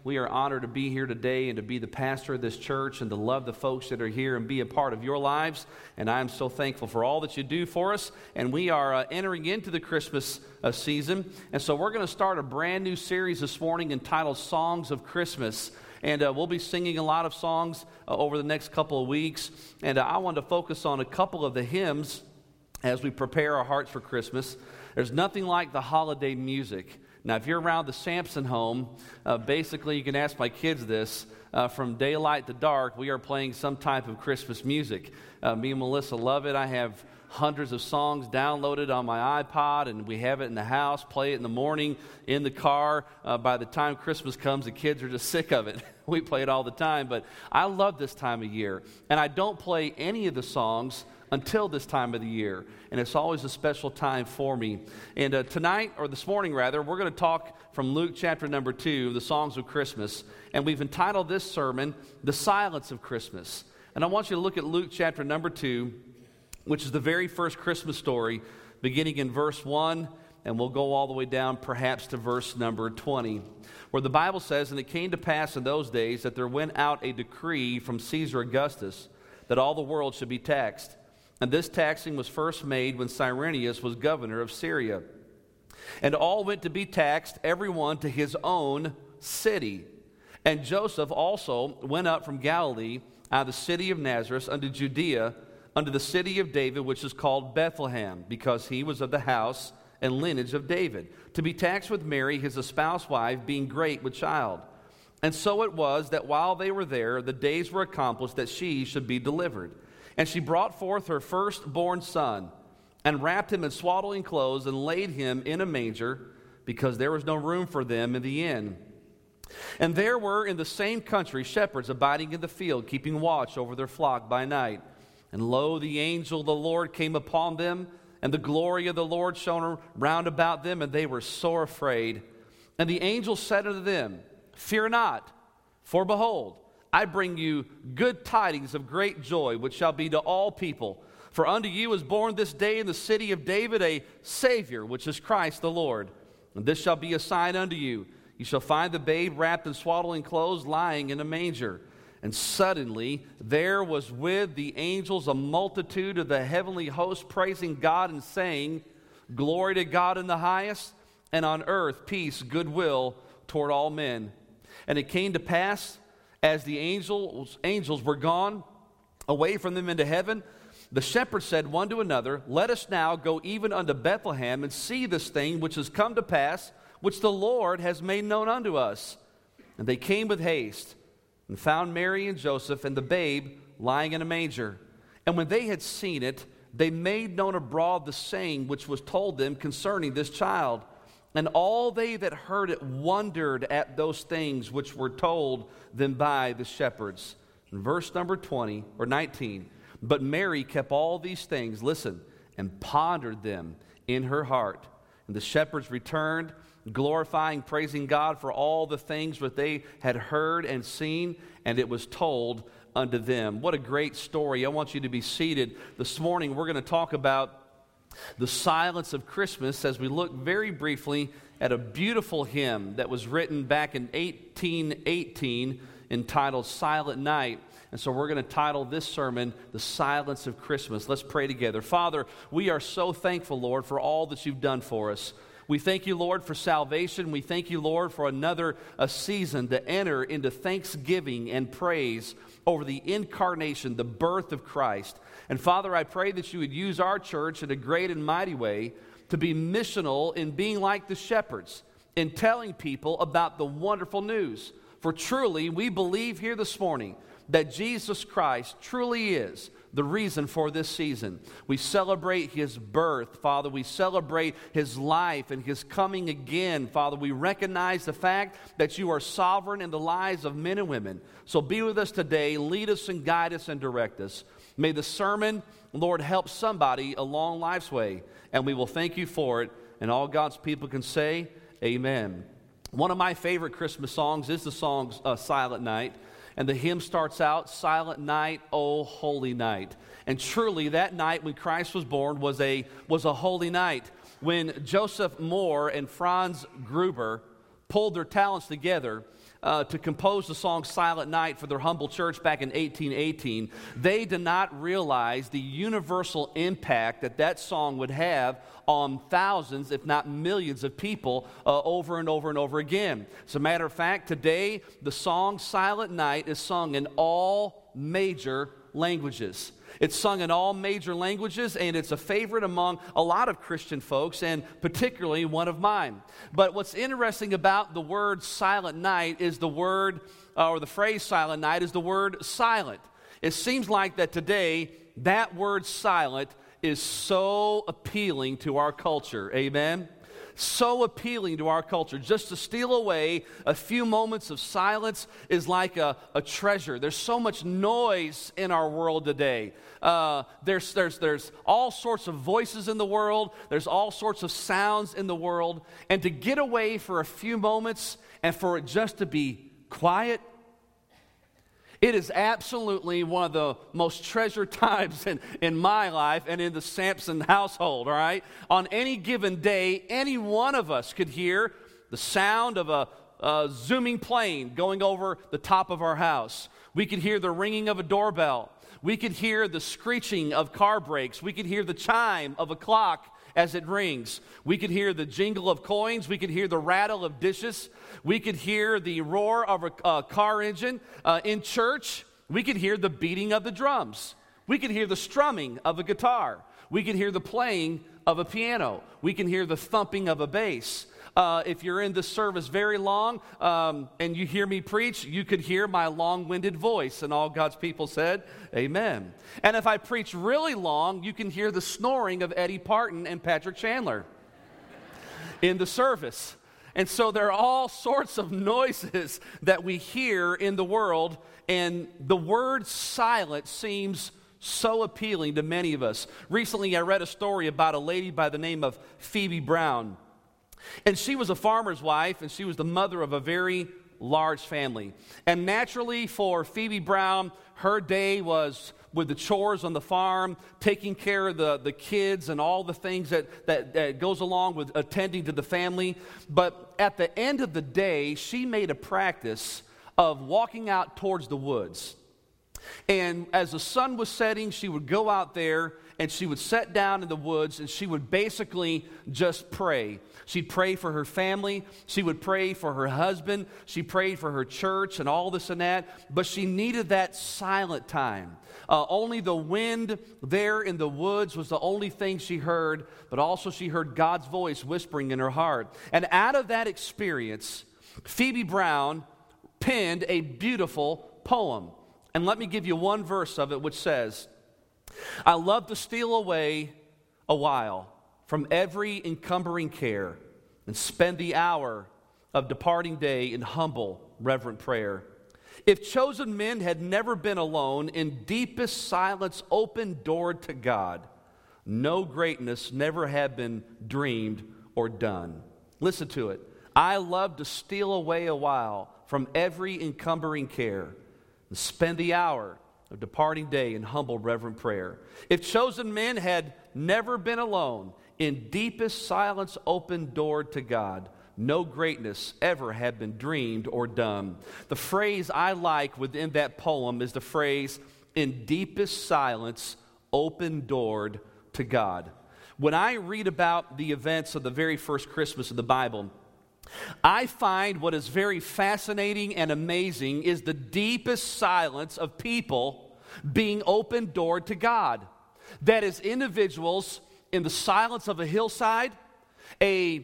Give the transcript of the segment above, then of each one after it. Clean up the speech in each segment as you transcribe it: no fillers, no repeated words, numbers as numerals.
We are honored to be here today and to be the pastor of this church and to love the folks that are here and be a part of your lives. And I'm so thankful for all that you do for us. And we are entering into the Christmas season. And so we're going to start a brand new series this morning entitled Songs of Christmas. And we'll be singing a lot of songs over the next couple of weeks. And I want to focus on a couple of the hymns as we prepare our hearts for Christmas. There's nothing like the holiday music. Now, if you're around the Sampson home, basically you can ask my kids this. From daylight to dark, we are playing some type of Christmas music. Me and Melissa love it. I have hundreds of songs downloaded on my iPod, and we have it in the house, play it in the morning, in the car. By the time Christmas comes, the kids are just sick of it. We play it all the time, but I love this time of year. And I don't play any of the songs until this time of the year, and it's always a special time for me. And tonight, or this morning rather, we're going to talk from Luke chapter number 2, the Songs of Christmas, and we've entitled this sermon, The Silence of Christmas. And I want you to look at Luke chapter number 2, which is the very first Christmas story, beginning in verse 1, and we'll go all the way down perhaps to verse number 20, where the Bible says, "And it came to pass in those days that there went out a decree from Caesar Augustus that all the world should be taxed. And this taxing was first made when Cyrenius was governor of Syria. And all went to be taxed, every one to his own city. And Joseph also went up from Galilee out of the city of Nazareth unto Judea, unto the city of David, which is called Bethlehem, because he was of the house and lineage of David, to be taxed with Mary, his espoused wife, being great with child. And so it was that while they were there, the days were accomplished that she should be delivered. And she brought forth her firstborn son, and wrapped him in swaddling clothes, and laid him in a manger, because there was no room for them in the inn. And there were in the same country shepherds abiding in the field, keeping watch over their flock by night. And lo, the angel of the Lord came upon them, and the glory of the Lord shone round about them, and they were sore afraid. And the angel said unto them, Fear not, for behold, I bring you good tidings of great joy, which shall be to all people. For unto you is born this day in the city of David a Savior, which is Christ the Lord. And this shall be a sign unto you. You shall find the babe wrapped in swaddling clothes, lying in a manger. And suddenly there was with the angels a multitude of the heavenly host, praising God and saying, Glory to God in the highest, and on earth peace, goodwill toward all men. And it came to pass, as the angels were gone away from them into heaven, the shepherds said one to another, Let us now go even unto Bethlehem, and see this thing which has come to pass, which the Lord has made known unto us. And they came with haste, and found Mary and Joseph and the babe lying in a manger. And when they had seen it, they made known abroad the saying which was told them concerning this child. And all they that heard it wondered at those things which were told them by the shepherds. In verse number 20 or 19, but Mary kept all these things, listen, and pondered them in her heart. And the shepherds returned, glorifying, praising God for all the things that they had heard and seen, and it was told unto them. What a great story. I want you to be seated. This morning we're going to talk about the silence of Christmas as we look very briefly at a beautiful hymn that was written back in 1818 entitled Silent Night. And so we're going to title this sermon, The Silence of Christmas. Let's pray together. Father, we are so thankful, Lord, for all that you've done for us. We thank you, Lord, for salvation. We thank you, Lord, for another season to enter into thanksgiving and praise over the incarnation, the birth of Christ. And Father, I pray that you would use our church in a great and mighty way to be missional in being like the shepherds, in telling people about the wonderful news. For truly, we believe here this morning that Jesus Christ truly is the reason for this season. We celebrate his birth, Father. We celebrate his life and his coming again, Father. We recognize the fact that you are sovereign in the lives of men and women. So be with us today. Lead us and guide us and direct us. May the sermon, Lord, help somebody along life's way. And we will thank you for it. And all God's people can say, amen. One of my favorite Christmas songs is the song Silent Night. And the hymn starts out, Silent Night, O Holy Night. And truly that night when Christ was born was a holy night. When Joseph Moore and Franz Gruber pulled their talents together, to compose the song Silent Night for their humble church back in 1818, they did not realize the universal impact that that song would have on thousands, if not millions of people over and over and over again. As a matter of fact, today the song Silent Night is sung in all major languages. It's sung in all major languages, and it's a favorite among a lot of Christian folks, and particularly one of mine. But what's interesting about the word silent night is the word, or the phrase silent night, is the word silent. It seems like that today, that word silent is so appealing to our culture. Amen? So appealing to our culture. Just to steal away a few moments of silence is like a treasure. There's so much noise in our world today. There's all sorts of voices in the world. There's all sorts of sounds in the world. And to get away for a few moments and for it just to be quiet, it is absolutely one of the most treasured times in my life and in the Sampson household, all right? On any given day, any one of us could hear the sound of a zooming plane going over the top of our house. We could hear the ringing of a doorbell. We could hear the screeching of car brakes. We could hear the chime of a clock as it rings. We could hear the jingle of coins. We could hear the rattle of dishes. We could hear the roar of a car engine. In church, we could hear the beating of the drums. We could hear the strumming of a guitar. We could hear the playing of a piano. We can hear the thumping of a bass. If you're in this service very long and you hear me preach, you could hear my long-winded voice. And all God's people said, amen. And if I preach really long, you can hear the snoring of Eddie Parton and Patrick Chandler in the service. And so there are all sorts of noises that we hear in the world, and the word silent seems so appealing to many of us. Recently, I read a story about a lady by the name of Phoebe Brown. And she was a farmer's wife, and she was the mother of a very large family. And naturally, for Phoebe Brown, her day was with the chores on the farm, taking care of the kids and all the things that goes along with attending to the family. But at the end of the day, she made a practice of walking out towards the woods. And as the sun was setting, she would go out there and she would sit down in the woods and she would basically just pray. She'd pray for her family. She would pray for her husband. She prayed for her church and all this and that. But she needed that silent time. Only the wind there in the woods was the only thing she heard, but also she heard God's voice whispering in her heart. And out of that experience, Phoebe Brown penned a beautiful poem. And let me give you one verse of it, which says, I love to steal away a while from every encumbering care and spend the hour of departing day in humble, reverent prayer. If chosen men had never been alone, in deepest silence open-doored to God, no greatness never had been dreamed or done. Listen to it. I love to steal away a while from every encumbering care and spend the hour of departing day in humble, reverent prayer. If chosen men had never been alone, in deepest silence open-doored to God, no greatness ever had been dreamed or done. The phrase I like within that poem is the phrase, in deepest silence open-doored to God. When I read about the events of the very first Christmas of the Bible, I find what is very fascinating and amazing is the deepest silence of people being open-doored to God. That is, individuals in the silence of a hillside, a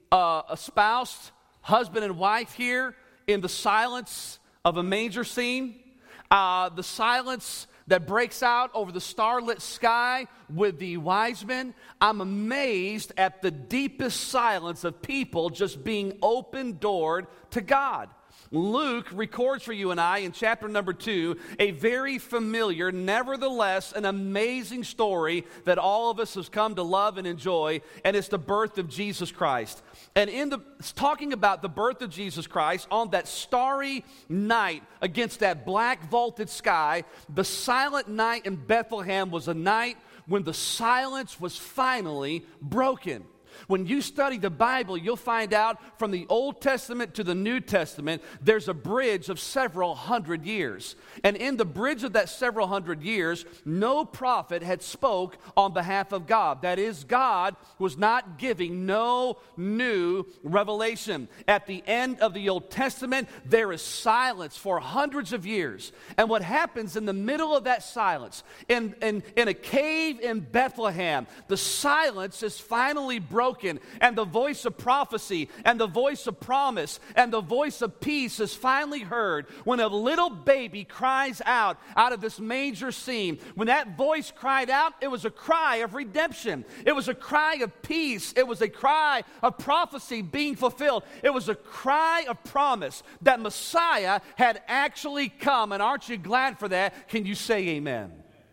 spouse, husband and wife here in the silence of a manger scene, the silence that breaks out over the starlit sky with the wise men. I'm amazed at the deepest silence of people just being open-doored to God. Luke records for you and I in chapter number 2 a very familiar, nevertheless an amazing story that all of us have come to love and enjoy, and it's the birth of Jesus Christ. And talking about the birth of Jesus Christ on that starry night against that black vaulted sky, the silent night in Bethlehem was a night when the silence was finally broken. When you study the Bible, you'll find out from the Old Testament to the New Testament, there's a bridge of several hundred years. And in the bridge of that several hundred years, no prophet had spoke on behalf of God. That is, God was not giving no new revelation. At the end of the Old Testament, there is silence for hundreds of years. And what happens in the middle of that silence, in a cave in Bethlehem, the silence is finally broken, and the voice of prophecy and the voice of promise and the voice of peace is finally heard when a little baby cries out of this manger scene. When that voice cried out, it was a cry of redemption. It was a cry of peace. It was a cry of prophecy being fulfilled. It was a cry of promise that Messiah had actually come. And aren't you glad for that? Can you say amen?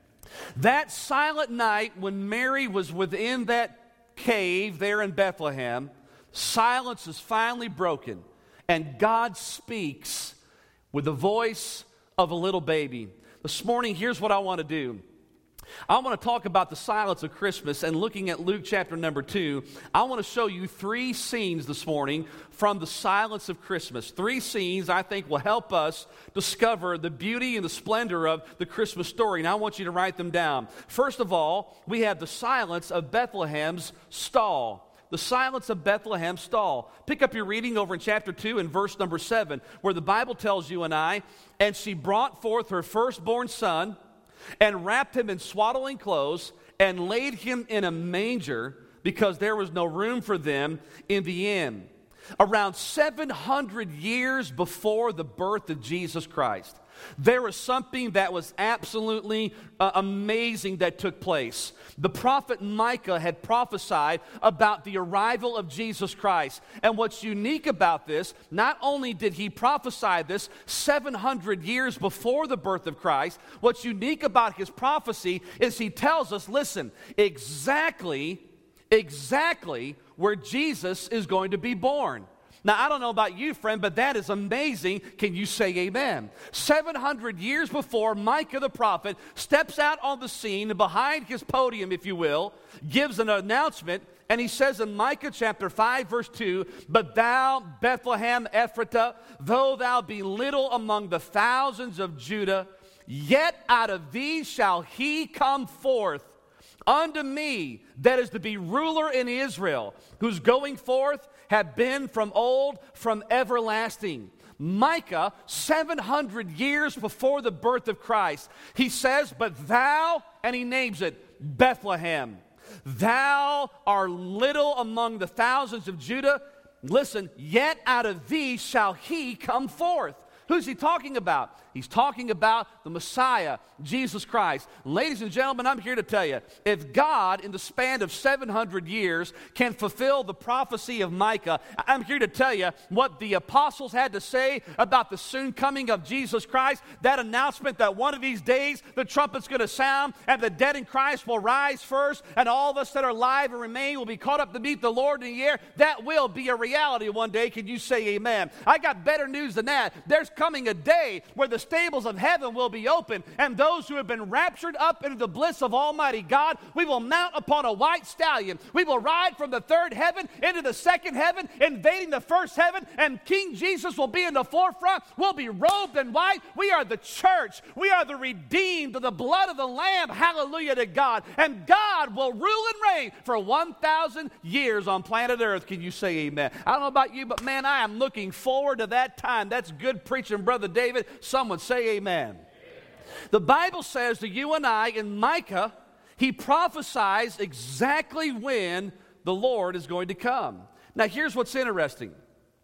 That silent night when Mary was within that cave there in Bethlehem, silence is finally broken, and God speaks with the voice of a little baby. This morning, here's what I want to do. I want to talk about the silence of Christmas, and looking at Luke chapter number 2, I want to show you 3 scenes this morning from the silence of Christmas. 3 scenes I think will help us discover the beauty and the splendor of the Christmas story, and I want you to write them down. First of all, we have the silence of Bethlehem's stall. The silence of Bethlehem's stall. Pick up your reading over in chapter 2 and verse number 7, where the Bible tells you and I, "And she brought forth her firstborn son, and wrapped him in swaddling clothes, and laid him in a manger, because there was no room for them in the inn." Around 700 years before the birth of Jesus Christ, there was something that was absolutely amazing that took place. The prophet Micah had prophesied about the arrival of Jesus Christ. And what's unique about this, not only did he prophesy this 700 years before the birth of Christ, what's unique about his prophecy is he tells us, listen, exactly where Jesus is going to be born. Now, I don't know about you, friend, but that is amazing. Can you say amen? 700 years before, Micah the prophet steps out on the scene behind his podium, if you will, gives an announcement, and he says in Micah chapter 5, verse 2, "But thou, Bethlehem Ephratah, though thou be little among the thousands of Judah, yet out of thee shall he come forth unto me, that is to be ruler in Israel, whose going forth have been from old, from everlasting." Micah, 700 years before the birth of Christ, he says, "But thou," and he names it, "Bethlehem, thou art little among the thousands of Judah. Listen, yet out of thee shall he come forth." Who's he talking about? He's talking about the Messiah, Jesus Christ. Ladies and gentlemen, I'm here to tell you, if God in the span of 700 years can fulfill the prophecy of Micah, I'm here to tell you what the apostles had to say about the soon coming of Jesus Christ, that announcement that one of these days the trumpet's going to sound and the dead in Christ will rise first and all of us that are alive and remain will be caught up to meet the Lord in the air. That will be a reality one day. Can you say amen? I got better news than that. There's coming a day where the stables of heaven will be open, and those who have been raptured up into the bliss of Almighty God, we will mount upon a white stallion. We will ride from the third heaven into the second heaven, invading the first heaven, and King Jesus will be in the forefront. We'll be robed in white. We are the church. We are the redeemed of the blood of the Lamb. Hallelujah to God. And God will rule and reign for 1,000 years on planet Earth. Can you say amen? I don't know about you, but man, I am looking forward to that time. That's good preaching, Brother David. Someone say amen. The Bible says to you and I, in Micah, he prophesies exactly when the Lord is going to come. Now, here's what's interesting.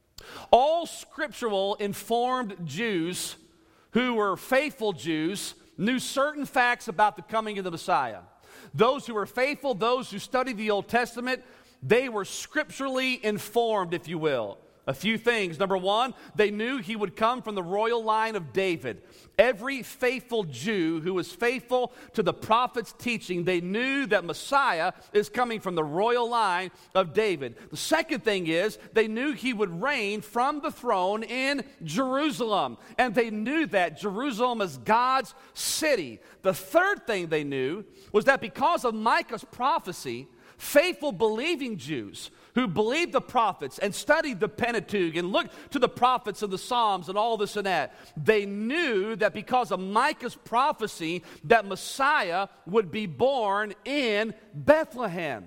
All scriptural informed Jews who were faithful Jews knew certain facts about the coming of the Messiah. Those who were faithful, those who studied the Old Testament, they were scripturally informed, if you will. A few things. Number one, they knew he would come from the royal line of David. Every faithful Jew who was faithful to the prophet's teaching, they knew that Messiah is coming from the royal line of David. The second thing is, they knew he would reign from the throne in Jerusalem. And they knew that Jerusalem is God's city. The third thing they knew was that because of Micah's prophecy, faithful believing Jews who believed the prophets and studied the Pentateuch and looked to the prophets and the Psalms and all this and that, they knew that because of Micah's prophecy that Messiah would be born in Bethlehem.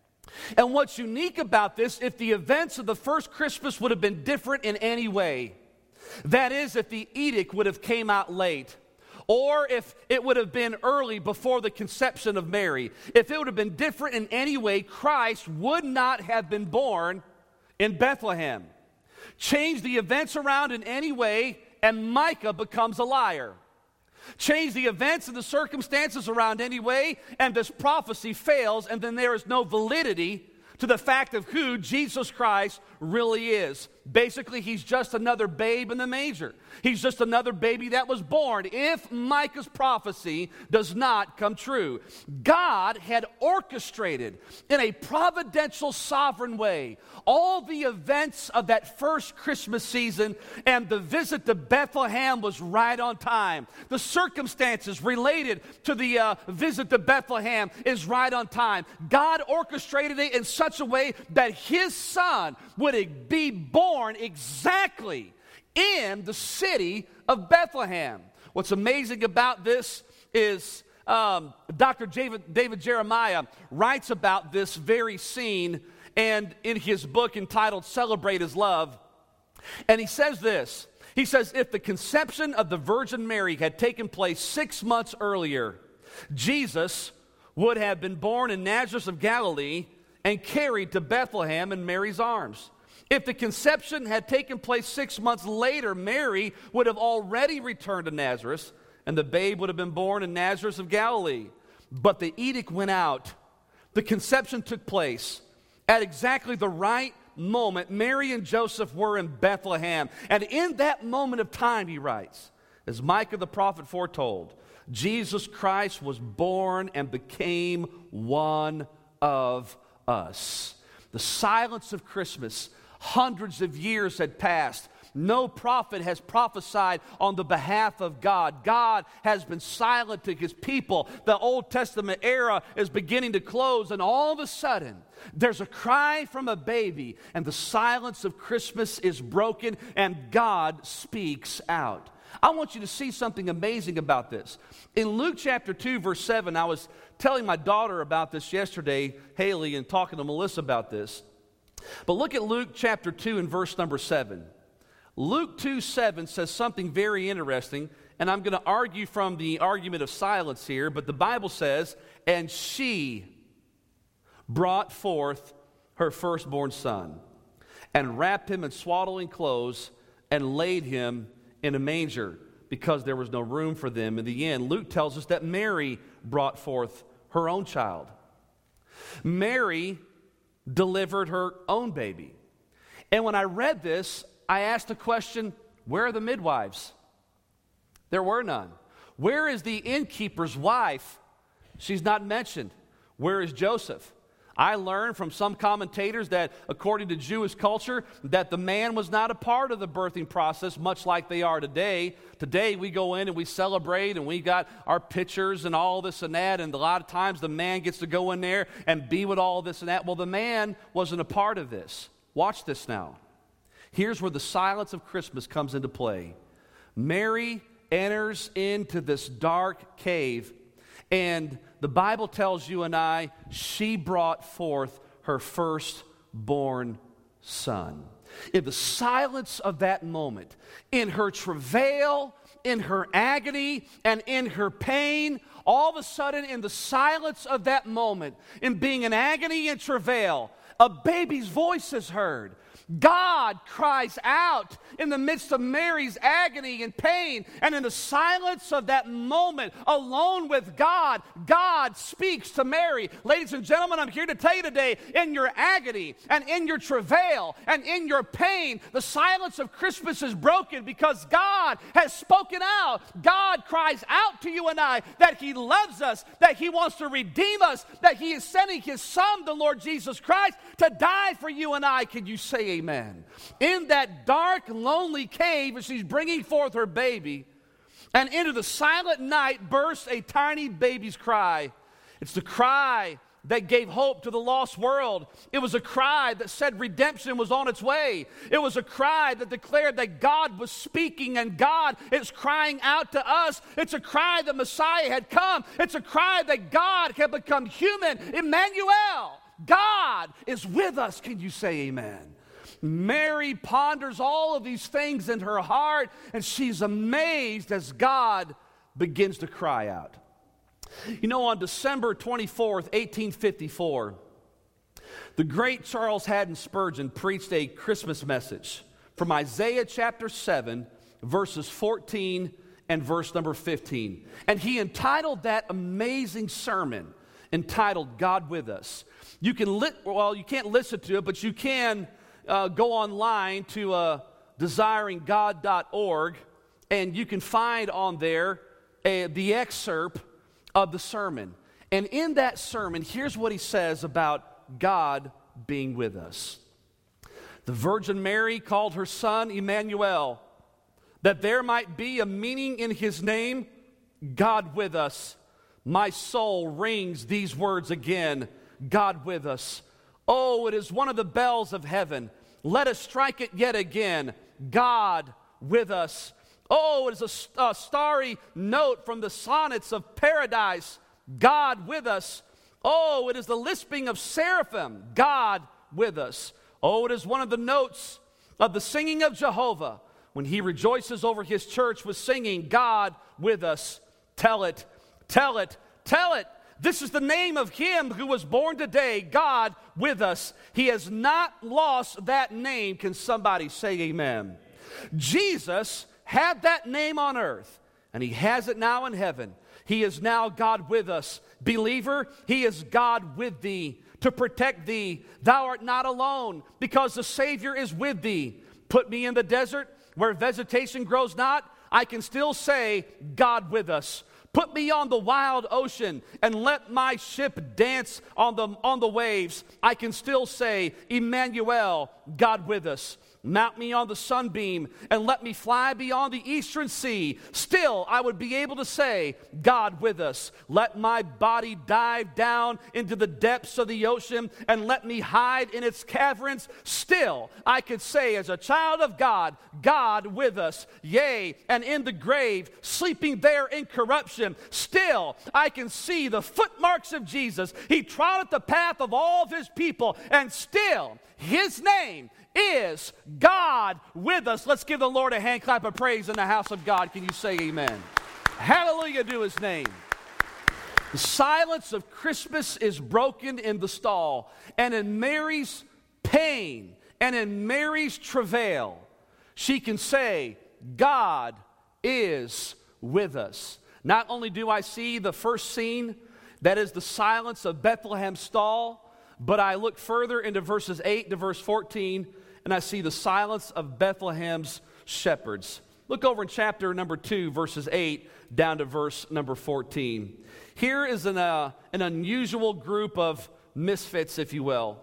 And what's unique about this, if the events of the first Christmas would have been different in any way, that is, if the edict would have came out late, or if it would have been early before the conception of Mary, if it would have been different in any way, Christ would not have been born in Bethlehem. Change the events around in any way, and Micah becomes a liar. Change the events and the circumstances around any way, and this prophecy fails, and then there is no validity to the fact of who Jesus Christ really is. Basically, he's just another babe in the manger. He's just another baby that was born if Micah's prophecy does not come true. God had orchestrated in a providential, sovereign way all the events of that first Christmas season, and the visit to Bethlehem was right on time. The circumstances related to the visit to Bethlehem is right on time. God orchestrated it in such a way that his son would be born exactly in the city of Bethlehem. What's amazing about this is Dr. David Jeremiah writes about this very scene, and in his book entitled Celebrate His Love, and he says this. He says, if the conception of the Virgin Mary had taken place 6 months earlier, Jesus would have been born in Nazareth of Galilee and carried to Bethlehem in Mary's arms. If the conception had taken place 6 months later, Mary would have already returned to Nazareth, and the babe would have been born in Nazareth of Galilee. But the edict went out. The conception took place at exactly the right moment. Mary and Joseph were in Bethlehem. And in that moment of time, he writes, as Micah the prophet foretold, Jesus Christ was born and became one of us. The silence of Christmas, hundreds of years had passed. No prophet has prophesied on the behalf of God. God has been silent to his people. The Old Testament era is beginning to close, and all of a sudden, there's a cry from a baby, and the silence of Christmas is broken, and God speaks out. I want you to see something amazing about this. In Luke chapter 2, verse 7, I was telling my daughter about this yesterday, Haley, and talking to Melissa about this. But look at Luke chapter 2 and verse number 7. Luke 2:7 says something very interesting, and I'm going to argue from the argument of silence here, but the Bible says, and she brought forth her firstborn son, and wrapped him in swaddling clothes, and laid him in a manger, because there was no room for them in the inn. Luke tells us that Mary brought forth her own child. Mary delivered her own baby. And when I read this, I asked the question, where are the midwives? There were none. Where is the innkeeper's wife? She's not mentioned. Where is Joseph? I learned from some commentators that according to Jewish culture, that the man was not a part of the birthing process, much like they are today. Today we go in and we celebrate and we got our pictures and all this and that, and a lot of times the man gets to go in there and be with all this and that. Well, the man wasn't a part of this. Watch this now. Here's where the silence of Christmas comes into play. Mary enters into this dark cave, and the Bible tells you and I, she brought forth her firstborn son. In the silence of that moment, in her travail, in her agony, and in her pain, all of a sudden in the silence of that moment, in being in agony and travail, a baby's voice is heard. God cries out in the midst of Mary's agony and pain, and in the silence of that moment, alone with God, God speaks to Mary. Ladies and gentlemen, I'm here to tell you today, in your agony and in your travail and in your pain, the silence of Christmas is broken because God has spoken out. God cries out to you and I that He loves us, that He wants to redeem us, that He is sending His Son, the Lord Jesus Christ, to die for you and I. Can you say amen? In that dark, lonely cave, as she's bringing forth her baby, and into the silent night bursts a tiny baby's cry. It's the cry that gave hope to the lost world. It was a cry that said redemption was on its way. It was a cry that declared that God was speaking and God is crying out to us. It's a cry that Messiah had come. It's a cry that God had become human. Emmanuel, God is with us. Can you say amen? Mary ponders all of these things in her heart, and she's amazed as God begins to cry out. You know, on December 24th, 1854, the great Charles Haddon Spurgeon preached a Christmas message from Isaiah chapter 7, verses 14 and verse number 15. And he entitled that amazing sermon, entitled God With Us. You can't listen to it, but you can go online to desiringgod.org, and you can find on there the excerpt of the sermon. And in that sermon, here's what he says about God being with us. The Virgin Mary called her son Emmanuel, that there might be a meaning in his name, God with us. My soul rings these words again, God with us. Oh, it is one of the bells of heaven. Let us strike it yet again, God with us. Oh, it is a starry note from the sonnets of paradise, God with us. Oh, it is the lisping of seraphim, God with us. Oh, it is one of the notes of the singing of Jehovah when he rejoices over his church with singing, God with us. Tell it, tell it, tell it. This is the name of him who was born today, God with us. He has not lost that name. Can somebody say amen? Jesus had that name on earth, and he has it now in heaven. He is now God with us. Believer, he is God with thee to protect thee. Thou art not alone, because the Savior is with thee. Put me in the desert where vegetation grows not, I can still say, God with us. Put me on the wild ocean and let my ship dance on the waves. I can still say, Emmanuel, God with us. Mount me on the sunbeam and let me fly beyond the eastern sea. Still, I would be able to say, God with us. Let my body dive down into the depths of the ocean and let me hide in its caverns. Still, I could say as a child of God, God with us. Yea, and in the grave, sleeping there in corruption, still, I can see the footmarks of Jesus. He trod the path of all of his people, and still, his name is God with us. Let's give the Lord a hand clap of praise in the house of God. Can you say amen? Hallelujah to his name. The silence of Christmas is broken in the stall, and in Mary's pain and in Mary's travail, she can say, God is with us. Not only do I see the first scene, that is the silence of Bethlehem's stall, but I look further into verses 8 to verse 14, and I see the silence of Bethlehem's shepherds. Look over in chapter number 2, verses 8 down to verse number 14. Here is an unusual group of misfits, if you will.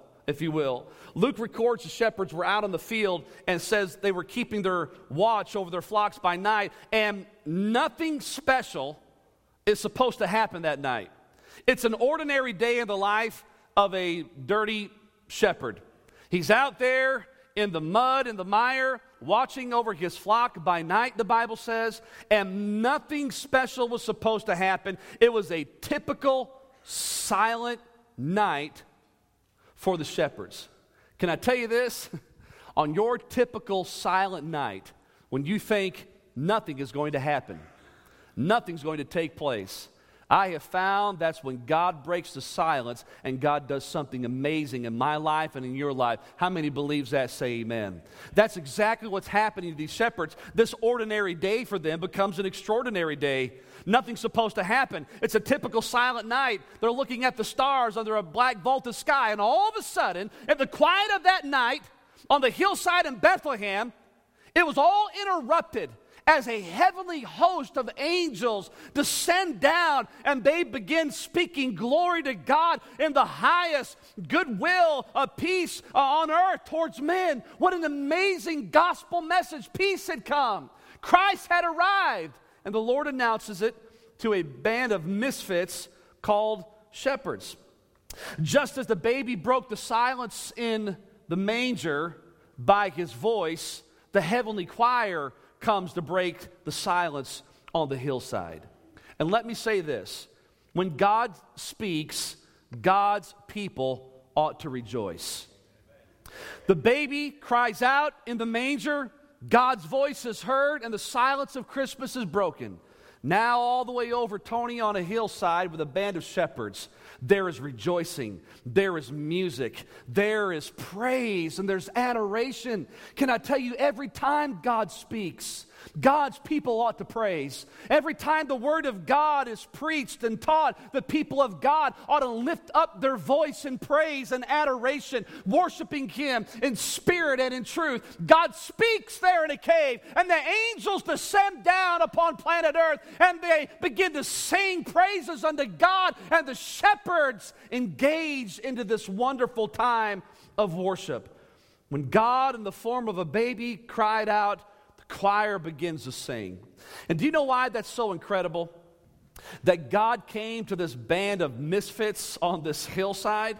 Luke records the shepherds were out on the field and says they were keeping their watch over their flocks by night, and nothing special is supposed to happen that night. It's an ordinary day in the life of a dirty shepherd. He's out there in the mud, in the mire, watching over his flock by night, the Bible says, and nothing special was supposed to happen. It was a typical silent night for the shepherds. Can I tell you this? On your typical silent night, when you think nothing is going to happen, nothing's going to take place, I have found that's when God breaks the silence and God does something amazing in my life and in your life. How many believes that? Say amen. That's exactly what's happening to these shepherds. This ordinary day for them becomes an extraordinary day. Nothing's supposed to happen. It's a typical silent night. They're looking at the stars under a black vaulted sky, and all of a sudden, in the quiet of that night, on the hillside in Bethlehem, it was all interrupted as a heavenly host of angels descend down, and they begin speaking glory to God in the highest goodwill of peace on earth towards men. What an amazing gospel message. Peace had come. Christ had arrived. And the Lord announces it to a band of misfits called shepherds. Just as the baby broke the silence in the manger by his voice, the heavenly choir comes to break the silence on the hillside. And let me say this, when God speaks, God's people ought to rejoice. The baby cries out in the manger, God's voice is heard, and the silence of Christmas is broken. Now all the way over Tony on a hillside with a band of shepherds, there is rejoicing, there is music, there is praise, and there's adoration. Can I tell you, every time God speaks, God's people ought to praise. Every time the Word of God is preached and taught, the people of God ought to lift up their voice in praise and adoration, worshiping Him in spirit and in truth. God speaks there in a cave, and the angels descend down upon planet Earth, and they begin to sing praises unto God, and the shepherds engage into this wonderful time of worship. When God, in the form of a baby, cried out, choir begins to sing. And do you know why that's so incredible? That God came to this band of misfits on this hillside.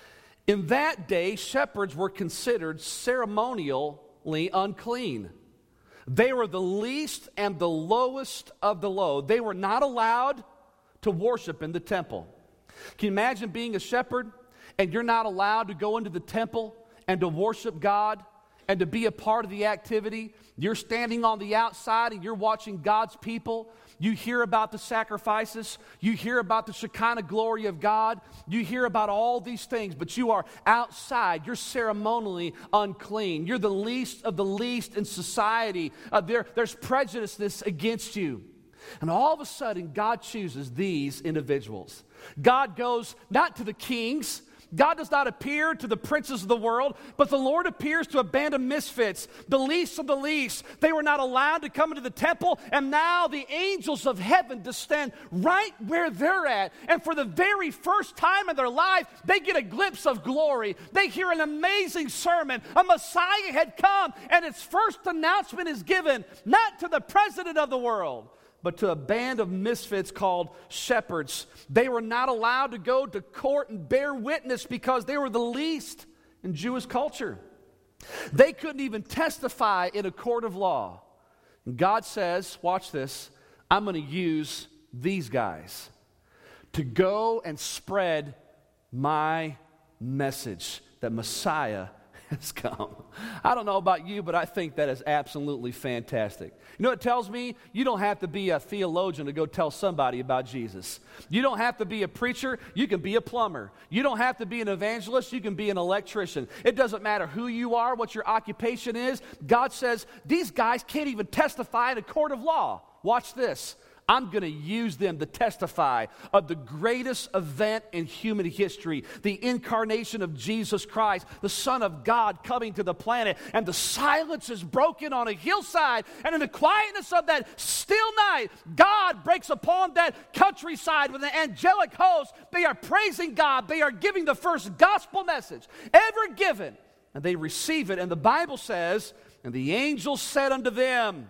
In that day, shepherds were considered ceremonially unclean. They were the least and the lowest of the low. They were not allowed to worship in the temple. Can you imagine being a shepherd and you're not allowed to go into the temple and to worship God and to be a part of the activity? You're standing on the outside and you're watching God's people. You hear about the sacrifices. You hear about the Shekinah glory of God. You hear about all these things, but you are outside. You're ceremonially unclean. You're the least of the least in society. There's prejudice against you. And all of a sudden, God chooses these individuals. God goes not to the kings. God does not appear to the princes of the world, but the Lord appears to a band of misfits, the least of the least. They were not allowed to come into the temple, and now the angels of heaven descend right where they're at. And for the very first time in their life, they get a glimpse of glory. They hear an amazing sermon. A Messiah had come, and its first announcement is given, not to the president of the world, but to a band of misfits called shepherds. They were not allowed to go to court and bear witness because they were the least in Jewish culture. They couldn't even testify in a court of law. And God says, watch this, I'm going to use these guys to go and spread my message that Messiah has come. I don't know about you, but I think that is absolutely fantastic. You know what it tells me? You don't have to be a theologian to go tell somebody about Jesus. You don't have to be a preacher. You can be a plumber. You don't have to be an evangelist. You can be an electrician. It doesn't matter who you are, what your occupation is. God says, these guys can't even testify in a court of law. Watch this. I'm going to use them to testify of the greatest event in human history, the incarnation of Jesus Christ, the Son of God coming to the planet. And the silence is broken on a hillside. And in the quietness of that still night, God breaks upon that countryside with an angelic host. They are praising God. They are giving the first gospel message ever given. And they receive it. And the Bible says, and the angel said unto them,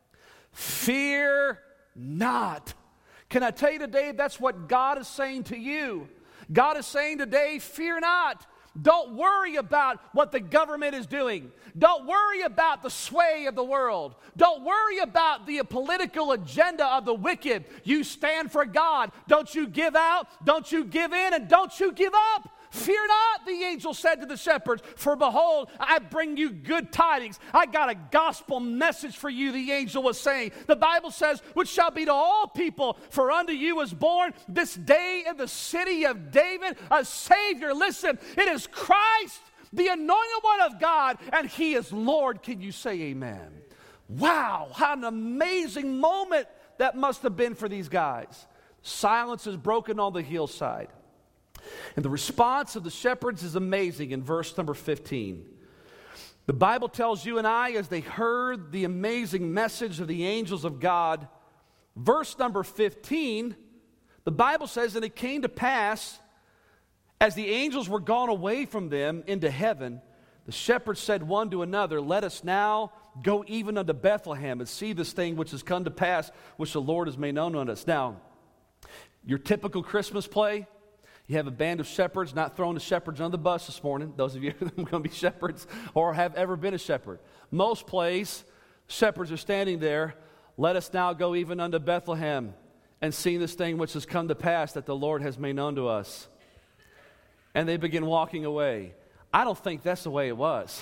fear not. Can I tell you today, that's what God is saying to you. God is saying today, fear not. Don't worry about what the government is doing. Don't worry about the sway of the world. Don't worry about the political agenda of the wicked. You stand for God. Don't you give out. Don't you give in, and don't you give up. Fear not, the angel said to the shepherds, for behold, I bring you good tidings. I got a gospel message for you, the angel was saying. The Bible says, which shall be to all people, for unto you is born this day in the city of David a Savior. Listen, it is Christ, the anointed one of God, and He is Lord. Can you say amen? Wow, how an amazing moment that must have been for these guys. Silence is broken on the hillside. And the response of the shepherds is amazing in verse number 15. The Bible tells you and I, as they heard the amazing message of the angels of God, verse number 15, the Bible says, and it came to pass, as the angels were gone away from them into heaven, the shepherds said one to another, let us now go even unto Bethlehem and see this thing which has come to pass, which the Lord has made known unto us. Now, your typical Christmas play, You have a band of shepherds, not throwing the shepherds on the bus this morning, those of you who are going to be shepherds or have ever been a shepherd. Most plays, shepherds are standing there. Let us now go even unto Bethlehem and see this thing which has come to pass that the Lord has made known to us. And they begin walking away. I don't think that's the way it was.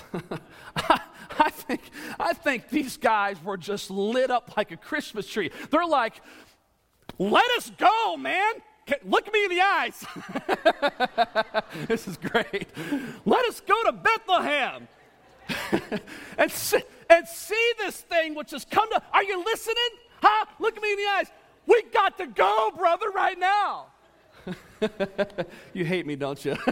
I think these guys were just lit up like a Christmas tree. They're like, let us go, man. Look me in the eyes. This is great. Let us go to Bethlehem and see this thing which has come to. Are you listening? Huh? Look me in the eyes. We got to go, brother, right now. You hate me, don't you?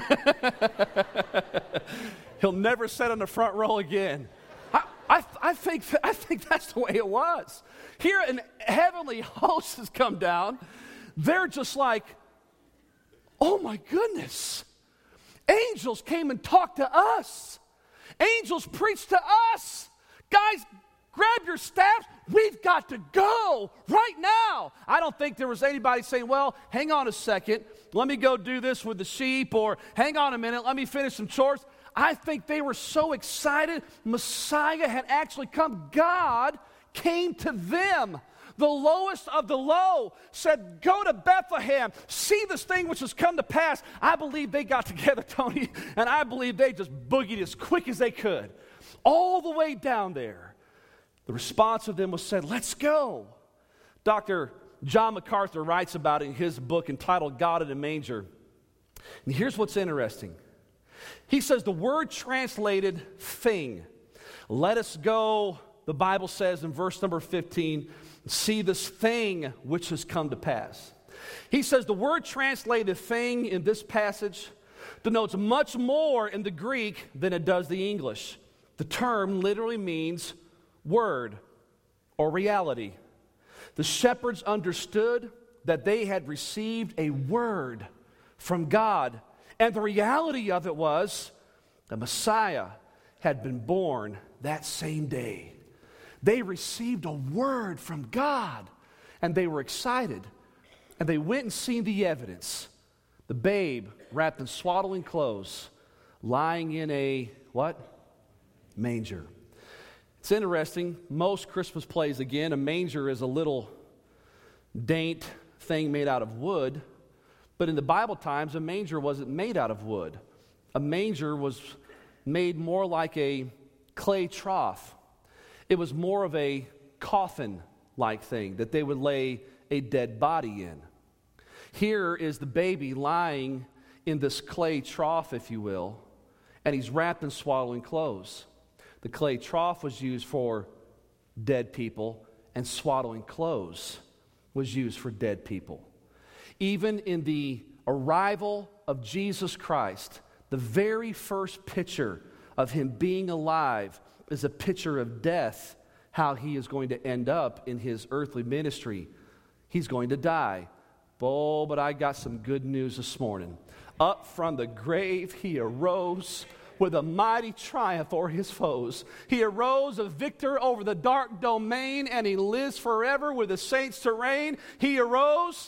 He'll never sit on the front row again. I think that's the way it was. Here, an heavenly host has come down. They're just like, oh my goodness. Angels came and talked to us. Angels preached to us. Guys, grab your staffs. We've got to go right now. I don't think there was anybody saying, well, hang on a second. Let me go do this with the sheep, or hang on a minute. Let me finish some chores. I think they were so excited. Messiah had actually come. God came to them. The lowest of the low said, go to Bethlehem, see this thing which has come to pass. I believe they got together, Tony, and I believe they just boogied as quick as they could. All the way down there. The response of them was said, let's go. Dr. John MacArthur writes about it in his book entitled God in a Manger. And here's what's interesting. He says the word translated thing. Let us go, the Bible says in verse number 15, see this thing which has come to pass. He says the word translated thing in this passage denotes much more in the Greek than it does the English. The term literally means word or reality. The shepherds understood that they had received a word from God, and the reality of it was the Messiah had been born that same day. They received a word from God, and they were excited, and they went and seen the evidence. The babe wrapped in swaddling clothes, lying in a, what? Manger. It's interesting, most Christmas plays, again, a manger is a little daint thing made out of wood, but in the Bible times, a manger wasn't made out of wood. A manger was made more like a clay trough. It was more of a coffin-like thing that they would lay a dead body in. Here is the baby lying in this clay trough, if you will, and he's wrapped in swaddling clothes. The clay trough was used for dead people, and swaddling clothes was used for dead people. Even in the arrival of Jesus Christ, the very first picture of him being alive is a picture of death, how he is going to end up in his earthly ministry. He's going to die. Oh, but I got some good news this morning. Up from the grave he arose with a mighty triumph o'er his foes. He arose a victor over the dark domain, and he lives forever with the saints to reign. He arose.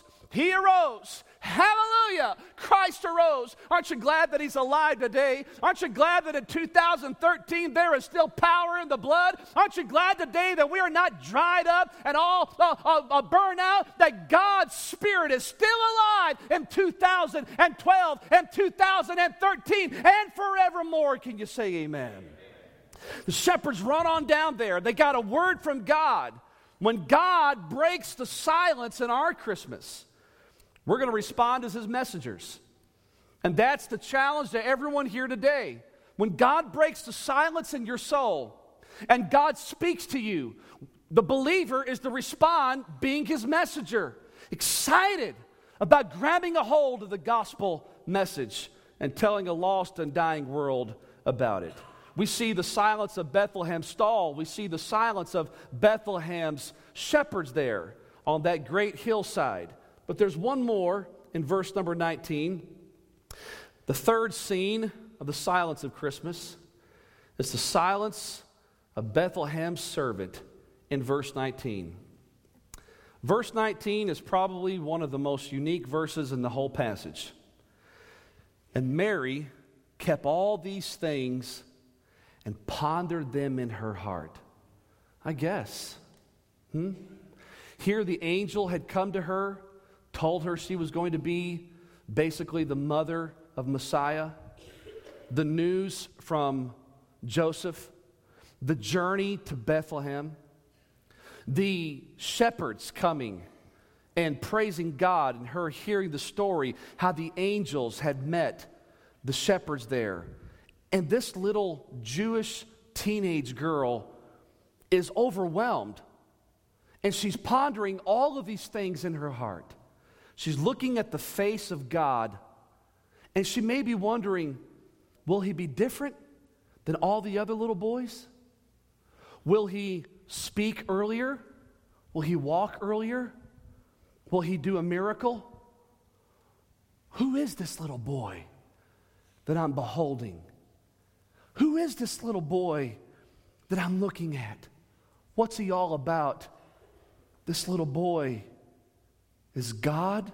Hallelujah! Christ arose. Aren't you glad that he's alive today? Aren't you glad that in 2013 there is still power in the blood? Aren't you glad today that we are not dried up and all burned out? That God's Spirit is still alive in 2012 and 2013 and forevermore. Can you say amen? The shepherds run on down there. They got a word from God. When God breaks the silence in our Christmas, we're going to respond as his messengers. And that's the challenge to everyone here today. When God breaks the silence in your soul and God speaks to you, the believer is to respond being his messenger, excited about grabbing a hold of the gospel message and telling a lost and dying world about it. We see the silence of Bethlehem's stall. We see the silence of Bethlehem's shepherds there on that great hillside. But there's one more in verse number 19. The third scene of the silence of Christmas is the silence of Bethlehem's servant in verse 19. Verse 19 is probably one of the most unique verses in the whole passage. And Mary kept all these things and pondered them in her heart. I guess. Here the angel had come to her, told her she was going to be basically the mother of Messiah. The news from Joseph, the journey to Bethlehem, the shepherds coming and praising God, and her hearing the story, how the angels had met the shepherds there. And this little Jewish teenage girl is overwhelmed. And she's pondering all of these things in her heart. She's looking at the face of God, and she may be wondering, will he be different than all the other little boys? Will he speak earlier? Will he walk earlier? Will he do a miracle? Who is this little boy that I'm beholding? Who is this little boy that I'm looking at? What's he all about? This little boy is God?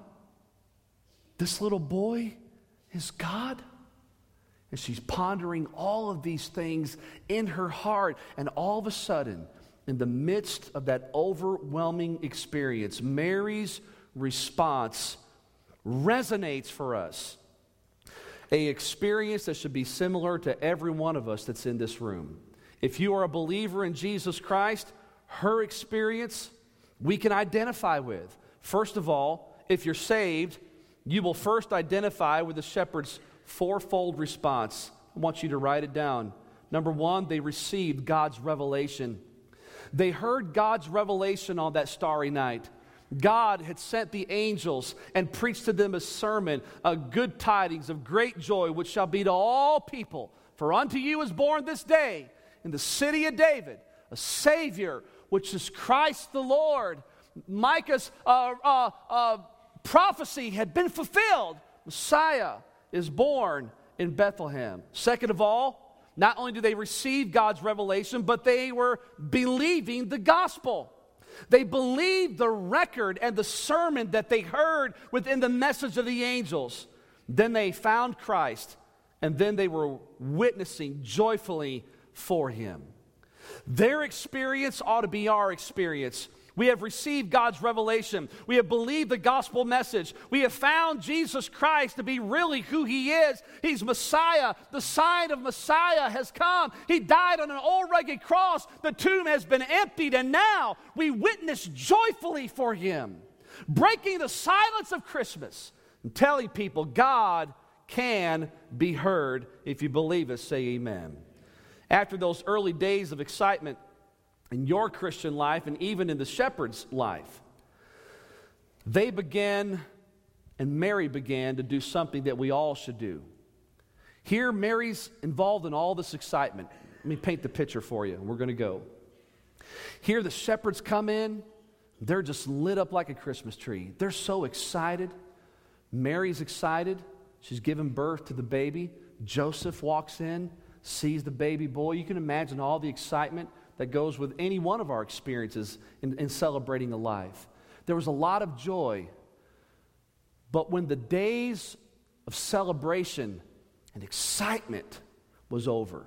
This little boy is God? And she's pondering all of these things in her heart. And all of a sudden, in the midst of that overwhelming experience, Mary's response resonates for us. An experience that should be similar to every one of us that's in this room. If you are a believer in Jesus Christ, her experience we can identify with. First of all, if you're saved, you will first identify with the shepherd's fourfold response. I want you to write it down. Number one, they received God's revelation. They heard God's revelation on that starry night. God had sent the angels and preached to them a sermon, a good tidings of great joy, which shall be to all people. For unto you is born this day in the city of David a Savior, which is Christ the Lord. Micah's prophecy had been fulfilled. Messiah is born in Bethlehem. Second of all, not only do they receive God's revelation, but they were believing the gospel. They believed the record and the sermon that they heard within the message of the angels. Then they found Christ, and then they were witnessing joyfully for Him. Their experience ought to be our experience. We have received God's revelation. We have believed the gospel message. We have found Jesus Christ to be really who He is. He's Messiah. The sign of Messiah has come. He died on an old rugged cross. The tomb has been emptied, and now we witness joyfully for Him, breaking the silence of Christmas and telling people God can be heard. If you believe it, say amen. After those early days of excitement in your Christian life and even in the shepherd's life, they began, and Mary began to do something that we all should do. Here, Mary's involved in all this excitement. Let me paint the picture for you. We're going to go. Here, the shepherds come in. They're just lit up like a Christmas tree. They're so excited. Mary's excited. She's given birth to the baby. Joseph walks in, sees the baby boy. You can imagine all the excitement that goes with any one of our experiences in celebrating a life. There was a lot of joy. But when the days of celebration and excitement was over,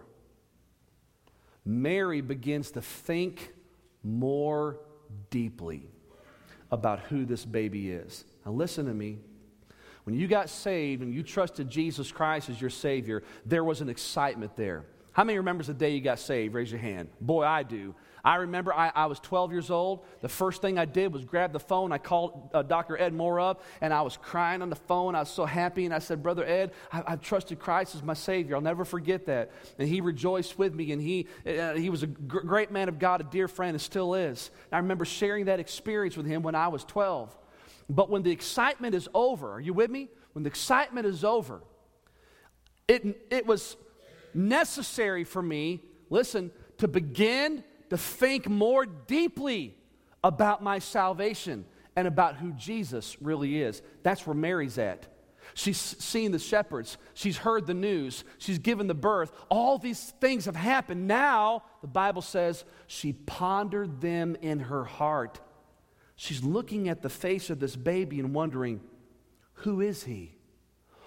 Mary begins to think more deeply about who this baby is. Now listen to me. When you got saved and you trusted Jesus Christ as your Savior, there was an excitement there. How many remembers the day you got saved? Raise your hand. Boy, I do. I remember I was 12 years old. The first thing I did was grab the phone. I called Dr. Ed Moore up, and I was crying on the phone. I was so happy, and I said, Brother Ed, I've trusted Christ as my Savior. I'll never forget that. And he rejoiced with me, and he was a great man of God, a dear friend, and still is. And I remember sharing that experience with him when I was 12. But when the excitement is over, are you with me? When the excitement is over, it was necessary for me, listen, to begin to think more deeply about my salvation and about who Jesus really is. That's where Mary's at. She's seen the shepherds. She's heard the news. She's given the birth. All these things have happened. Now, the Bible says, she pondered them in her heart. She's looking at the face of this baby and wondering, who is he?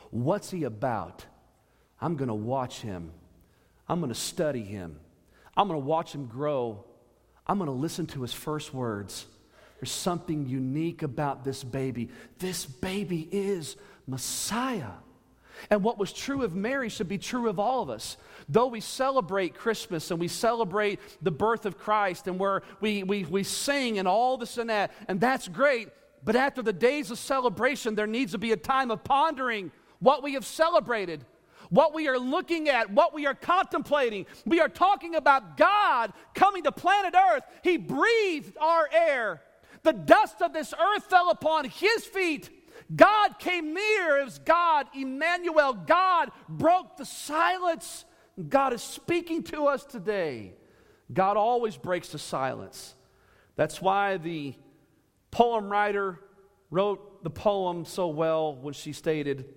What's he about? I'm going to watch him. I'm going to study him. I'm going to watch him grow. I'm going to listen to his first words. There's something unique about this baby. This baby is Messiah. And what was true of Mary should be true of all of us. Though we celebrate Christmas and we celebrate the birth of Christ and where we sing and all this and that's great, but after the days of celebration, there needs to be a time of pondering what we have celebrated, what we are looking at, what we are contemplating. We are talking about God coming to planet Earth. He breathed our air. The dust of this earth fell upon his feet. God came near as God, Emmanuel. God broke the silence. God is speaking to us today. God always breaks the silence. That's why the poem writer wrote the poem so well when she stated,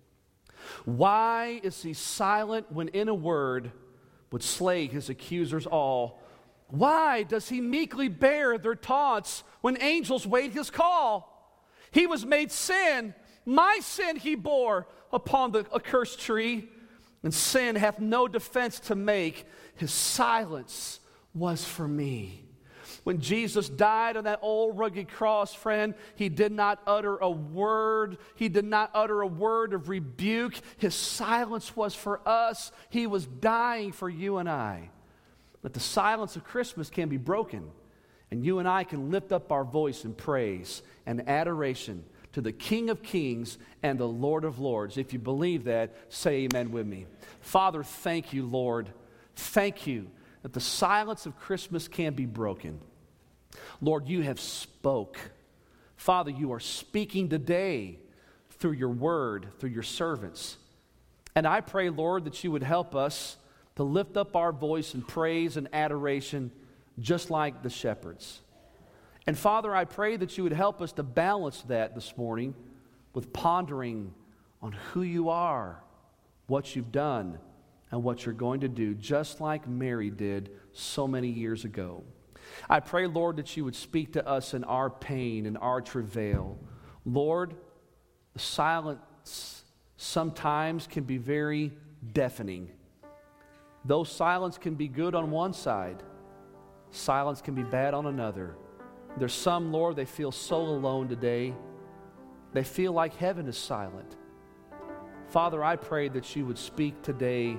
"Why is he silent when in a word would slay his accusers all? Why does he meekly bear their taunts when angels wait his call? He was made sin, my sin he bore upon the accursed tree, and sin hath no defense to make. His silence was for me." When Jesus died on that old rugged cross, friend, he did not utter a word. He did not utter a word of rebuke. His silence was for us. He was dying for you and I. But the silence of Christmas can be broken, and you and I can lift up our voice in praise and adoration to the King of Kings and the Lord of Lords. If you believe that, say amen with me. Father, thank you, Lord. Thank you that the silence of Christmas can be broken. Lord, you have spoke. Father, you are speaking today through your word, through your servants. And I pray, Lord, that you would help us to lift up our voice in praise and adoration just like the shepherds. And Father, I pray that you would help us to balance that this morning with pondering on who you are, what you've done, and what you're going to do, just like Mary did so many years ago. I pray, Lord, that you would speak to us in our pain and our travail. Lord, the silence sometimes can be very deafening. Though silence can be good on one side, silence can be bad on another. There's some, Lord, they feel so alone today. They feel like heaven is silent. Father, I pray that you would speak today.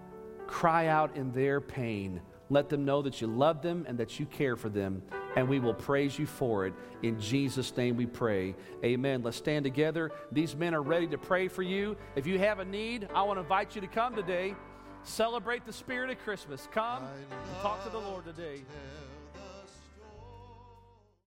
Cry out in their pain. Let them know that you love them and that you care for them, and we will praise you for it. In Jesus' name we pray. Amen. Let's stand together. These men are ready to pray for you. If you have a need, I want to invite you to come today. Celebrate the spirit of Christmas. Come and talk to the Lord today.